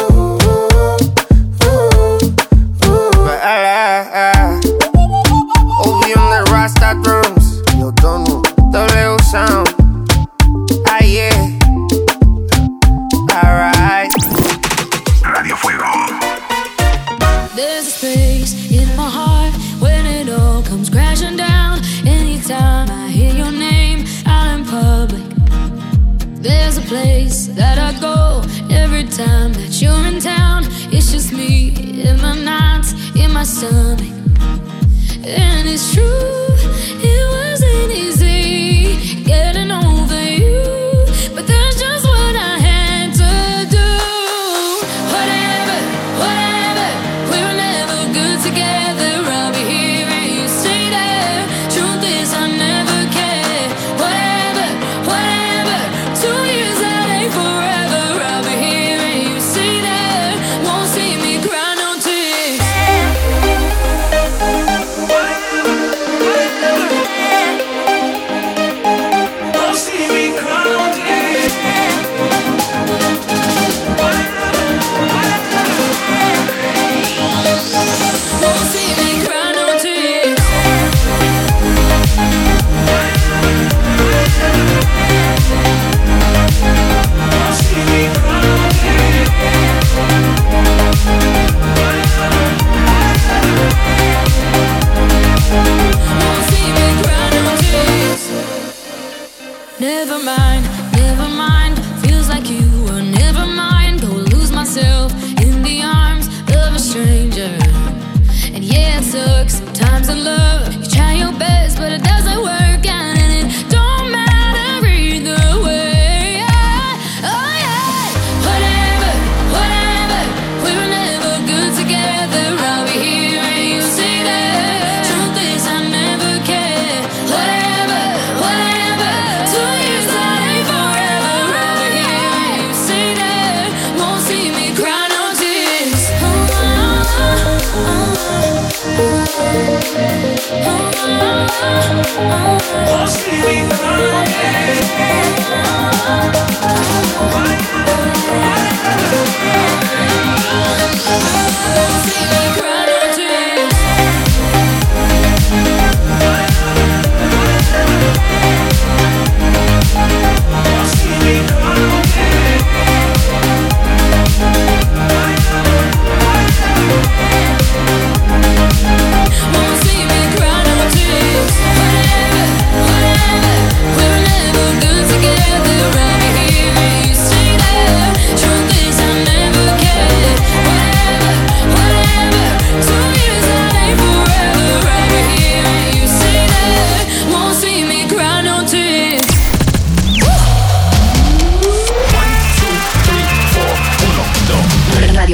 Obi on the Rasta drums. Yo tono, W sound. Ah yeah. Alright. Radio Fuego. There's a space in my heart when it all comes crashing down. Anytime I hear your name out in public, there's a place that I go every time that you're in town. It's just me in my nights, in my stomach. And it's true, it wasn't easy getting over you, but that's just what I had to do. Whatever, whatever, we were never good together. I'll be here and you stay there. Truth is I never cared. Whatever, whatever, 2 years that ain't forever. I'll be here and you stay there. Won't see me cry no tears. Won't see me cry no tears. time to love. You try your best, but it doesn't work out, and it don't matter either way. Oh yeah, whatever, whatever. We were never good together. I'll be here and you say that. Truth is, I never cared. Whatever, whatever. 2 years that ain't forever. I'll be here and you say that. Won't see me cry no tears. Won't see me cry.